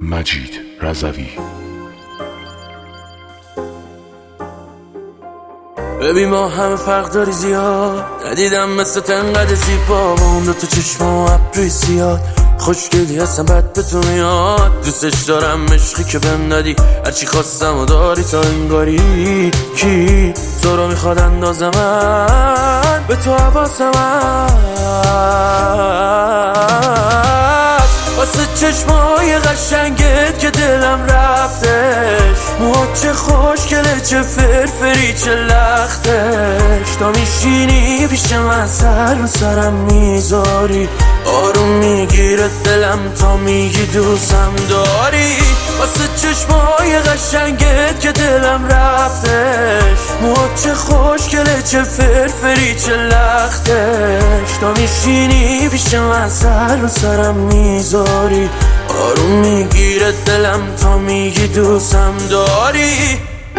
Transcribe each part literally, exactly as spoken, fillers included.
مجید رضوی. ببین ما همه فرق داری زیاد، ندیدم مثل تنقدر زیبا با اون دو تا چشم و ابروی زیاد. خوشگلی هستم بد به تو میاد، دوستش دارم عشقی که بهم دادی، هرچی خواستم و داری تا انگاری. کی تو رو میخواد اندازه من به تو حواسم هست، واسه چشمای قشنگت که دلم رفتش. موها چه خوشگله چه فرفری چه لختش، تا میشینی پیش من سر و سرم میذاری، آروم میگیره دلم تا میگی دوستم داری. واسه چشمای قشنگت که دلم رفتش، موها چه خوشگله چه فرفری چه لختش، تا میشینی پیش من سر و سرم میذاری، آروم میگیره دلم تا میگی دوستم داری.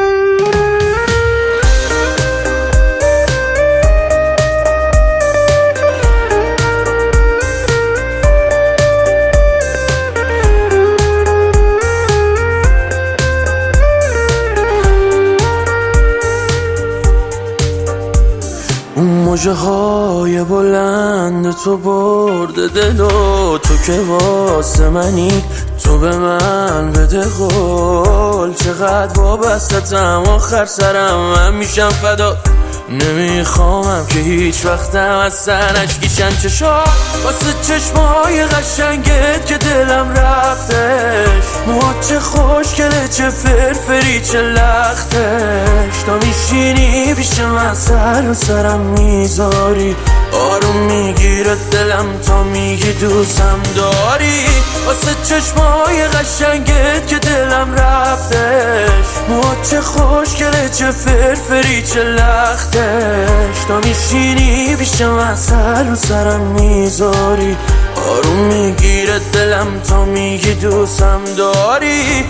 اون موجه های بلند تو برده دلو، تو که واسه منی تو به من بده قول. چقدر وابستتم آخر سرم من میشم فدا، نمیخوامم که هیچ وقتم از سر اشکیشن چشا. واسه چشمای قشنگت که دلم رفتش، موها چه خوشگله چه فرفری چه لختش، تا میشینی پیش من سر و سرم میذاری، آروم میگیره دلم تا میگی دوستم داری. واسه چشمای قشنگت که دلم رفتش، موها چه خوشگله چه فرفری چه لختش، تا میشینی پیش من سر و سرم میذاری، آروم میگیره دلم تا میگی دوستم داری.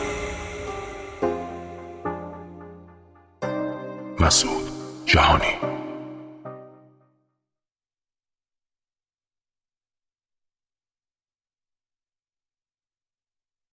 مسعود جهانی.